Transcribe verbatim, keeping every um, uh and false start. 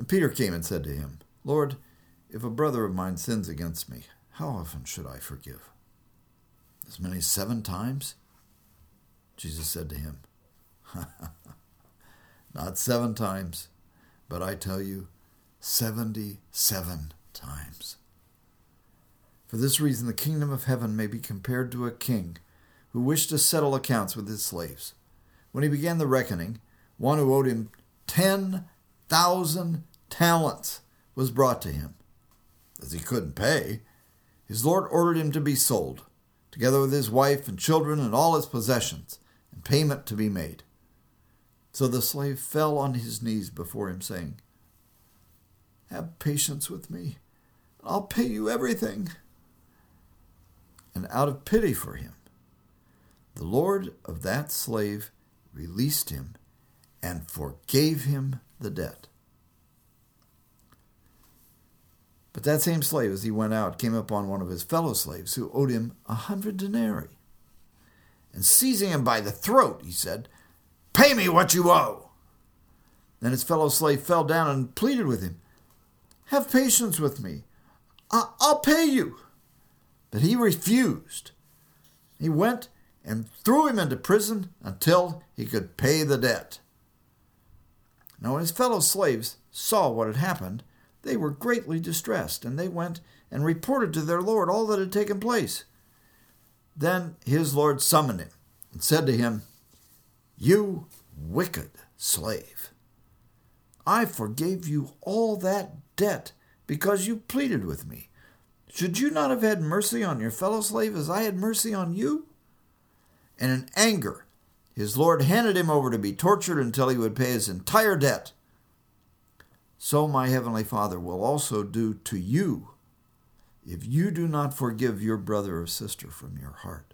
And Peter came and said to him, Lord, if a brother of mine sins against me, how often should I forgive? As many as seven times? Jesus said to him, not seven times, but I tell you, seventy-seven times. For this reason, the kingdom of heaven may be compared to a king who wished to settle accounts with his slaves. When he began the reckoning, one who owed him ten thousand talents was brought to him. As he couldn't pay, his lord ordered him to be sold, together with his wife and children and all his possessions, and payment to be made. So the slave fell on his knees before him, saying, Have patience with me, and I'll pay you everything. And out of pity for him, the lord of that slave released him and forgave him the debt. But that same slave, as he went out, came upon one of his fellow slaves who owed him a hundred denarii. And seizing him by the throat, he said, Pay me what you owe. Then his fellow slave fell down and pleaded with him, Have patience with me. I- I'll pay you. But he refused. He went and threw him into prison until he could pay the debt. Now when his fellow slaves saw what had happened, they were greatly distressed, and they went and reported to their lord all that had taken place. Then his lord summoned him and said to him, You wicked slave, I forgave you all that debt because you pleaded with me. Should you not have had mercy on your fellow slave as I had mercy on you? And in anger, his lord handed him over to be tortured until he would pay his entire debt. So my heavenly Father will also do to you if you do not forgive your brother or sister from your heart.